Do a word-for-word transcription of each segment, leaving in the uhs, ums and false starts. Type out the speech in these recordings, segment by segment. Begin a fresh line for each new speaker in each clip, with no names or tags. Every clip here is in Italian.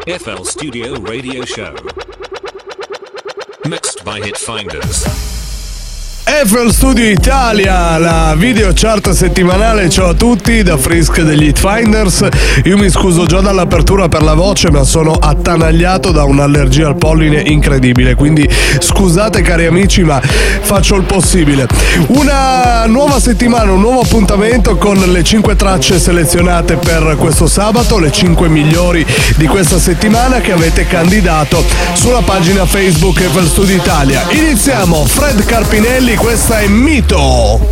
F L Studio Radio Show. Mixed by Hitfinders.
F L Studio Italia, la video chart settimanale. Ciao a tutti da Frisk degli Hitfinders. Io mi scuso già dall'apertura per la voce, ma sono attanagliato da un'allergia al polline incredibile, quindi scusate cari amici, ma faccio il possibile. Una nuova settimana, un nuovo appuntamento con le cinque tracce selezionate per questo sabato, le cinque migliori di questa settimana che avete candidato sulla pagina Facebook F L Studio Italia. Iniziamo, Fred Carpinelli, questa è Mito.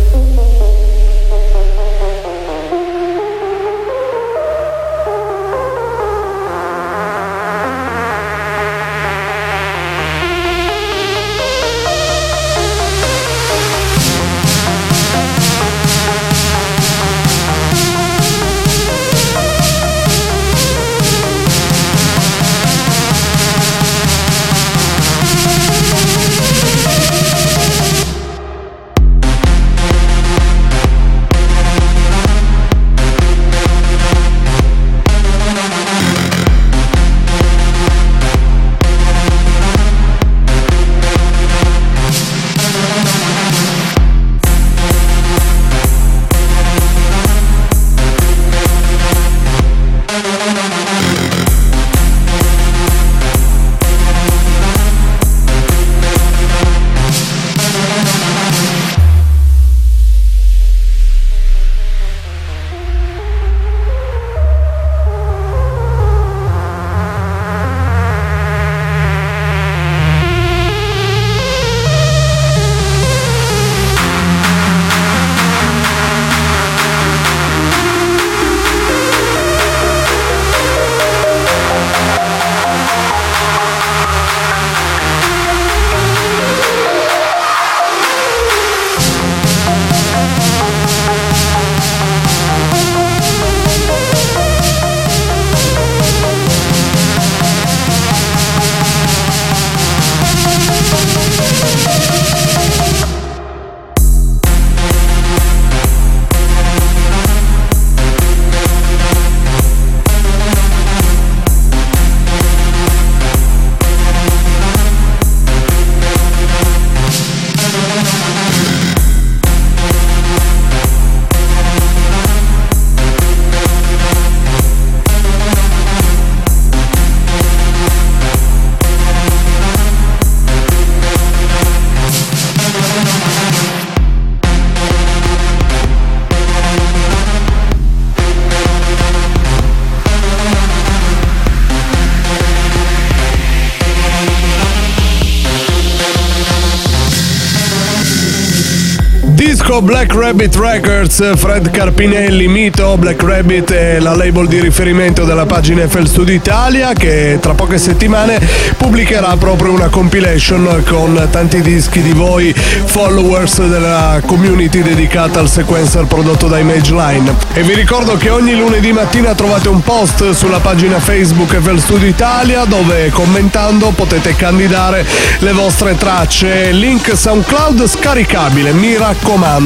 Black Rabbit Records, Fred Carpinelli, Mito. Black Rabbit è la label di riferimento della pagina F L Studio Italia, che tra poche settimane pubblicherà proprio una compilation con tanti dischi di voi followers della community dedicata al sequencer prodotto da Imageline. E vi ricordo che ogni lunedì mattina trovate un post sulla pagina Facebook F L Studio Italia, dove commentando potete candidare le vostre tracce. Link SoundCloud scaricabile, mi raccomando.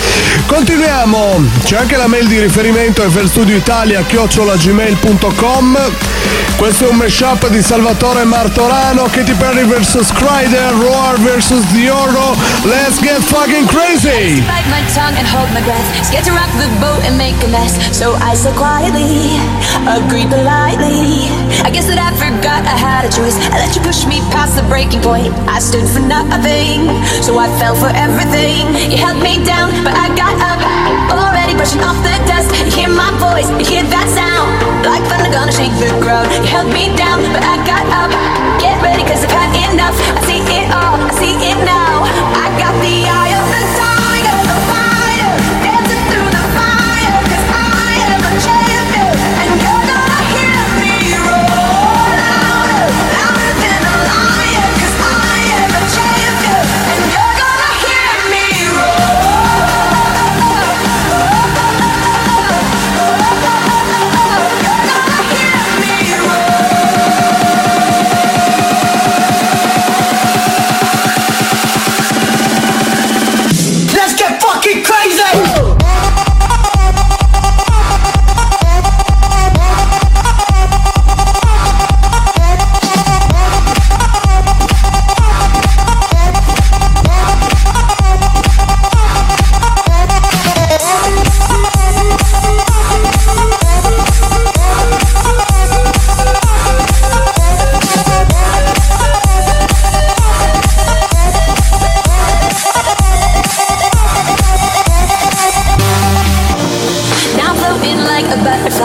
Continuiamo, c'è anche la mail di riferimento F L Studio Italia chiocciola gmail punto com. Questo è un mashup di Salvatore Martorano, Katy Perry versus Kryder, Roar versus Dioro. Let's get fucking crazy.
Bite my tongue and hold my breath. Scared to rock the boat and make a mess. So I said quietly, agreed politely. I guess that I forgot I had a choice. I let you push me past the breaking point. I stood for nothing, so I fell for everything. You held me down, but I got up. Already brushing off the dust. You hear my voice, you hear that sound. Like thunder gonna shake the ground. You held me down, but I got up. Get ready, cause I've had enough. I see it all, I see it now. I got the eye of the tiger, the fighter, dancing through the fire. Cause I am a champion, and you're gonna hear me roar louder, louder than a lion. Cause I am a champion, and you're gonna hear me roar. You're gonna hear me roar.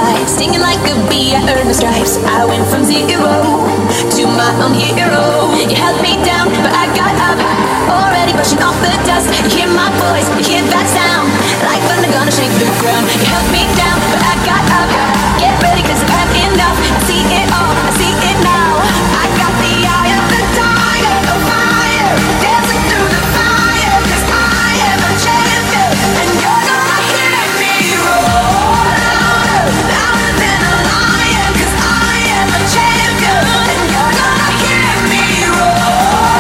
fly, stinging like a bee. I earned the stripes. I went from zero to my own hero. You held me down, but I got up. Already brushing off the dust. You hear my voice, you hear that sound, like thunder gonna shake the ground. You held me down, but I got up. Get ready, cause I've had enough. I see it all, I see it now. I got the eye of the tiger, the fire, dancing through the fire. Cause I am a champion, and you're gonna hear me roar louder, louder than a lion. Cause I am a champion, and you're gonna hear me roar.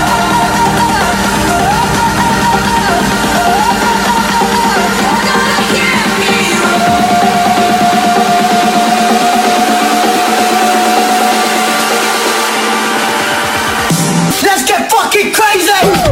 You're gonna hear me roar.
Let's get fucking crazy!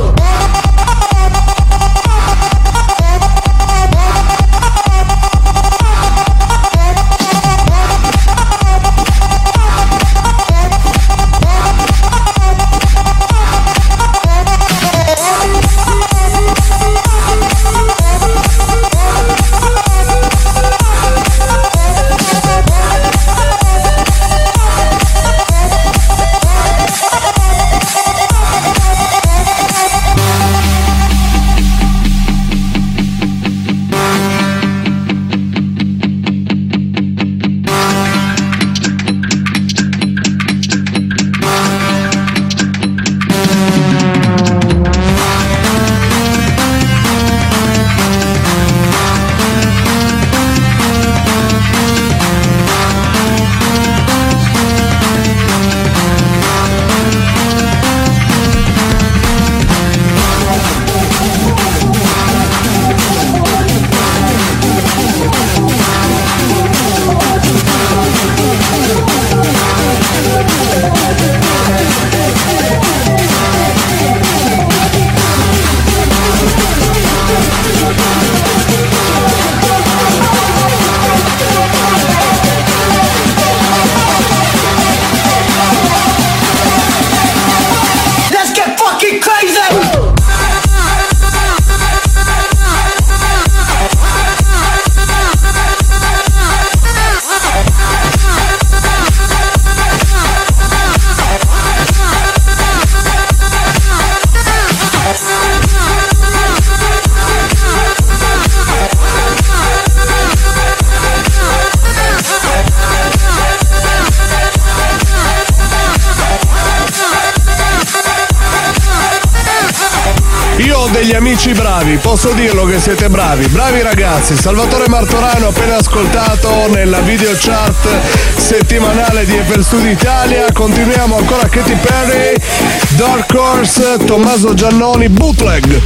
Degli amici bravi, posso dirlo che siete bravi, bravi ragazzi. Salvatore Martorano appena ascoltato nella video chart settimanale di F L Studio Italia. Continuiamo ancora Katy Perry, Dark Horse, Tommaso Giannoni, Bootleg.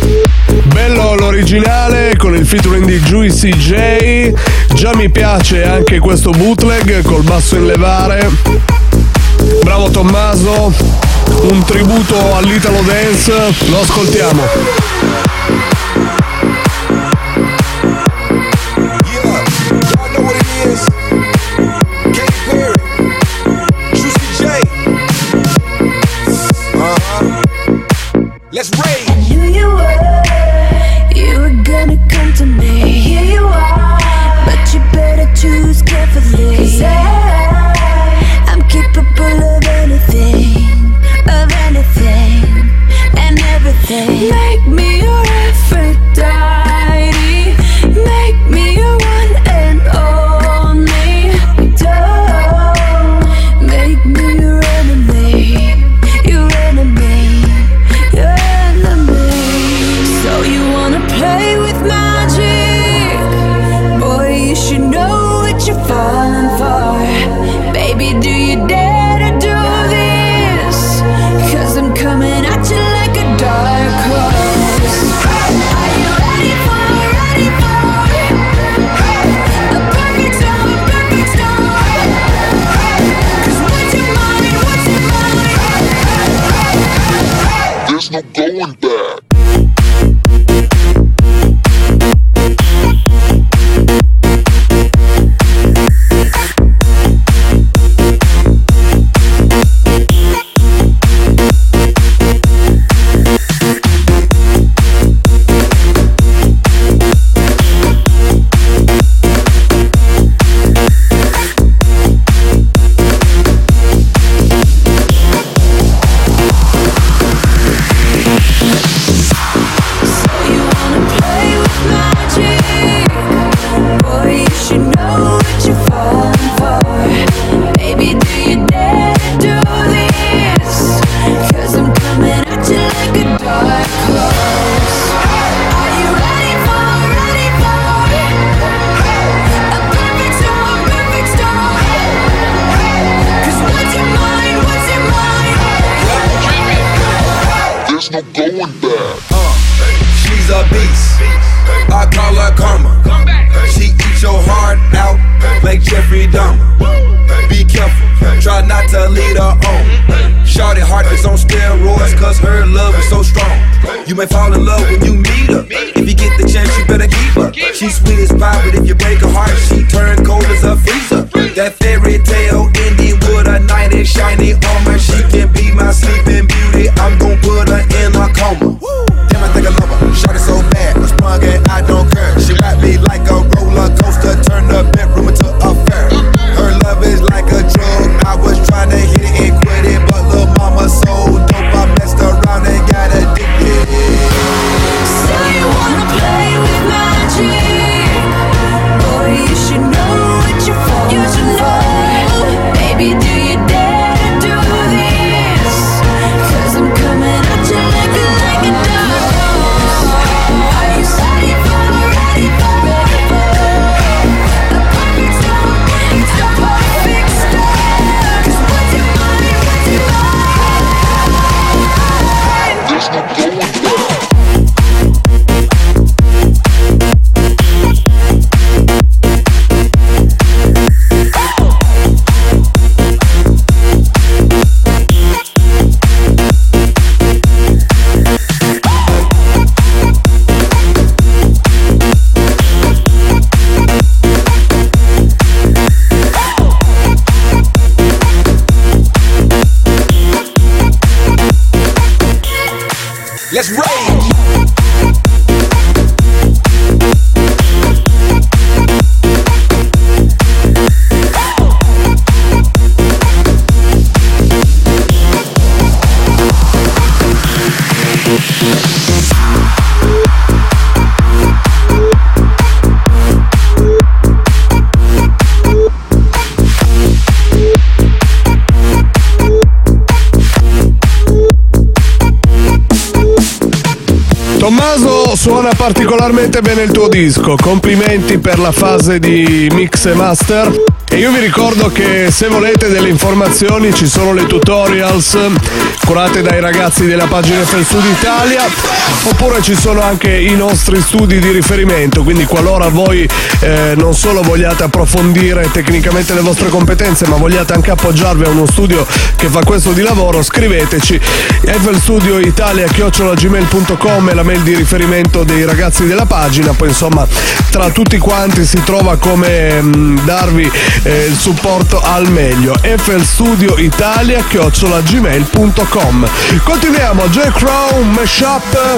Bello l'originale con il featuring di Juicy J. Già mi piace anche questo bootleg col basso in levare. Bravo Tommaso, un tributo all'Italo Dance, lo ascoltiamo.
Yeah, y'all know what it is. Katy Perry, Juicy J. Uh-huh. Let's rage.
I knew you were, you were gonna come to me. Here you are, but you better choose carefully. 'Cause I, I'm capable of anything, of anything and everything. Make me your
Uh, she's a beast. I call her karma. She eats your heart out like Jeffrey Dahmer. Be careful, try not to lead her on. Shorty heart is on steroids, cause her love is so strong. You may fall in love when you meet her. If you get the chance, you better keep her. She's sweet as pie, but if you break her heart, she turn cold as a freezer. That fairy tale ending with a knight in shiny armor. She can be my sleeping beauty. I'm gon' put her in a coma. Damn, I think I love her. Shorty so bad, I'm sprung and I don't care. She got me like a roller coaster, turn the bedroom into a fair. Her love is like a drug. I was trying to hit it and quit it, but lil' mama so dope, I messed around and got addicted.
So you wanna play with magic? Boy, you should know what you're for. You should know. Baby, do you dare to do this? Cause I'm coming at you like a, like a dog. Are you ready for, ready for, ready for the perfect storm? It's the perfect storm. Cause what's your mind, what's your mind? There's no going back.
Let's rage!
Tommaso, suona particolarmente bene il tuo disco, complimenti per la fase di mix e master. E io vi ricordo che se volete delle informazioni ci sono le tutorials curate dai ragazzi della pagina F L Studio Italia, oppure ci sono anche i nostri studi di riferimento, quindi qualora voi eh, non solo vogliate approfondire tecnicamente le vostre competenze, ma vogliate anche appoggiarvi a uno studio che fa questo di lavoro, scriveteci. F L Studio Italia chiocciola gmail punto com è la mail di riferimento dei ragazzi della pagina. Poi insomma tra tutti quanti si trova come mh, darvi eh, il supporto al meglio. F L Studio Italia chiocciola gmail punto com. Continuiamo. J. Crow Mashup,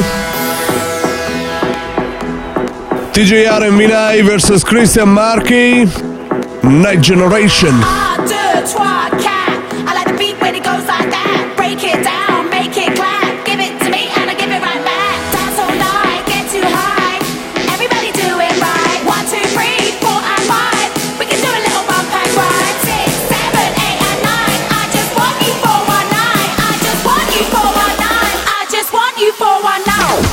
T J R and Vinay versus Christian Marchi, Night Generation.
Un, deux, trois, quatre. I like the beat when it goes like that. Break it down, make it clap. Give it to me and I give it right back. Dance all night, get too high. Everybody do it right. One, two, three, four, and five. We can do a little bump and ride. Six, seven, eight, and nine. I just want you for one night. I just want you for one night. I just want you for one night.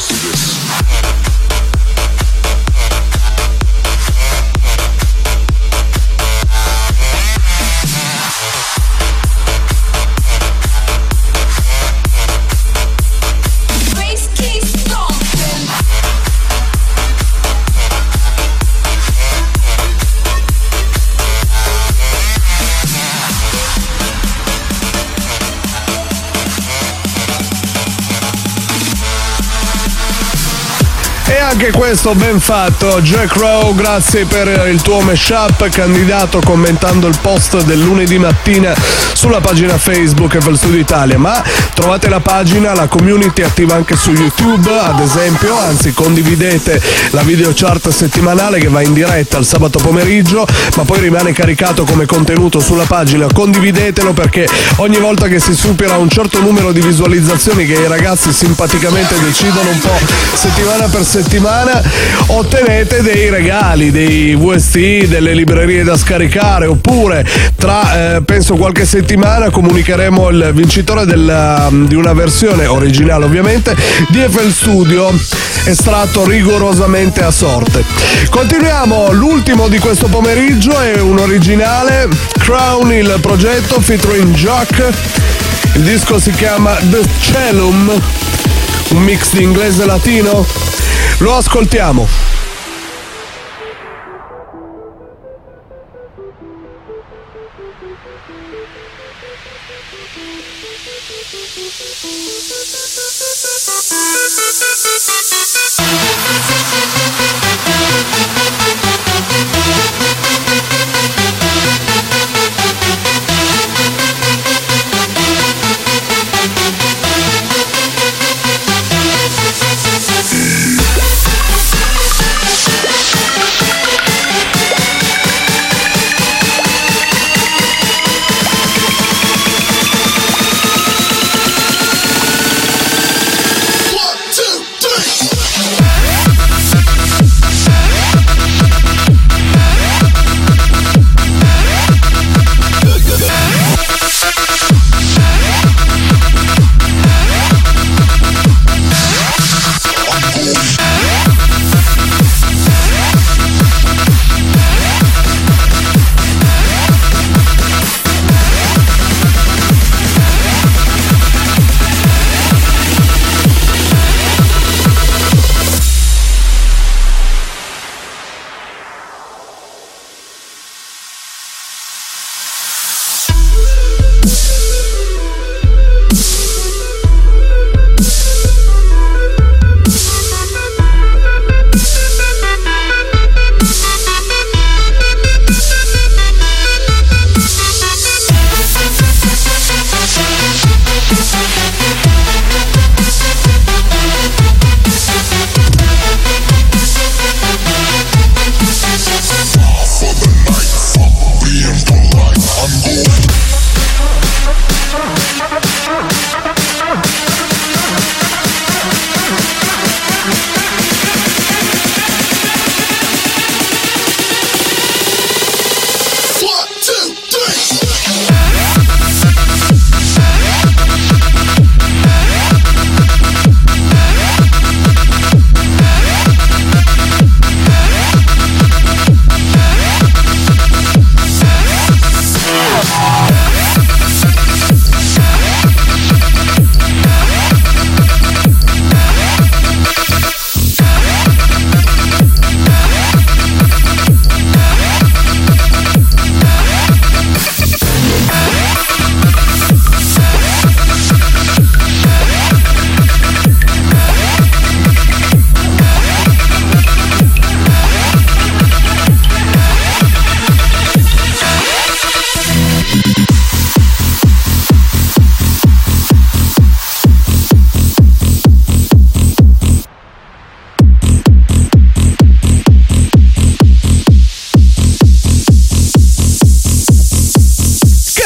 bounce to this.
Anche questo ben fatto, Jack Rowe, grazie per il tuo mashup candidato commentando il post del lunedì mattina sulla pagina Facebook F L Studio Italia, ma trovate la pagina, la community attiva anche su YouTube ad esempio, anzi condividete la video chart settimanale che va in diretta il sabato pomeriggio ma poi rimane caricato come contenuto sulla pagina, condividetelo perché ogni volta che si supera un certo numero di visualizzazioni che i ragazzi simpaticamente decidono un po' settimana per settimana ottenete dei regali, dei V S T, delle librerie da scaricare, oppure tra eh, penso qualche settimana comunicheremo il vincitore del, di una versione originale ovviamente di F L Studio estratto rigorosamente a sorte. Continuiamo, l'ultimo di questo pomeriggio è un originale, Crown il progetto featuring Jock, il disco si chiama The Cellum, un mix di inglese e latino. Lo ascoltiamo.
Three.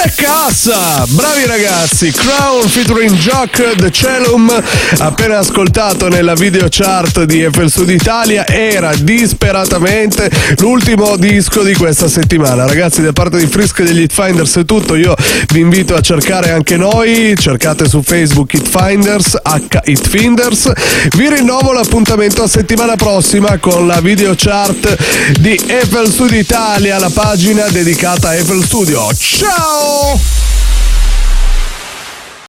che cassa! Bravi ragazzi, Crown featuring Jock The Celum, appena ascoltato nella video chart di F L Sud Italia, era disperatamente l'ultimo disco di questa settimana. Ragazzi, da parte di Frisk degli Hitfinders è tutto, io vi invito a cercare anche noi, cercate su Facebook Hitfinders, H Hitfinders, vi rinnovo l'appuntamento a settimana prossima con la video chart di F L Sud Italia, la pagina dedicata a F L Studio. Ciao!